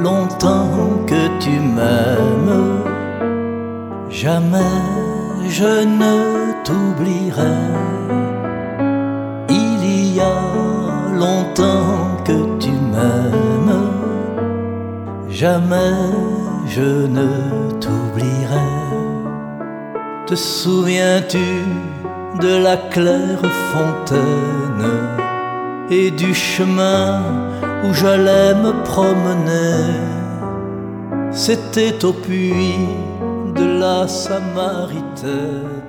longtemps que tu m'aimes, jamais je ne t'oublierai. Il y a longtemps que tu m'aimes, jamais je ne t'oublierai. Te souviens-tu de la claire fontaine et du chemin où j'allais me promener? C'était au puits de la Samaritaine